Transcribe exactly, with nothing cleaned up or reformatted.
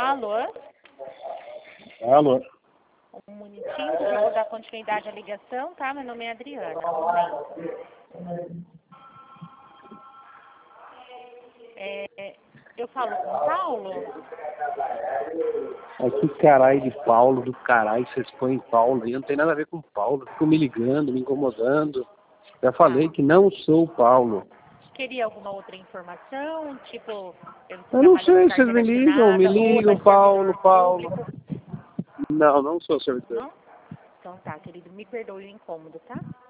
Alô? Alô? Um minutinho, eu vou dar continuidade à ligação, tá? Meu nome é Adriana. Um momento. É, eu falo com o Paulo? É que caralho de Paulo, do caralho, vocês põem Paulo aí, não tem nada a ver com Paulo. Ficam me ligando, me incomodando. Já falei que não sou Paulo. Queria alguma outra informação? Tipo, eu, Eu não sei, vocês me ligam, me ligam, Paulo, Paulo. Não, não sou servidor. Não? Então tá, querido, me perdoe o incômodo, tá?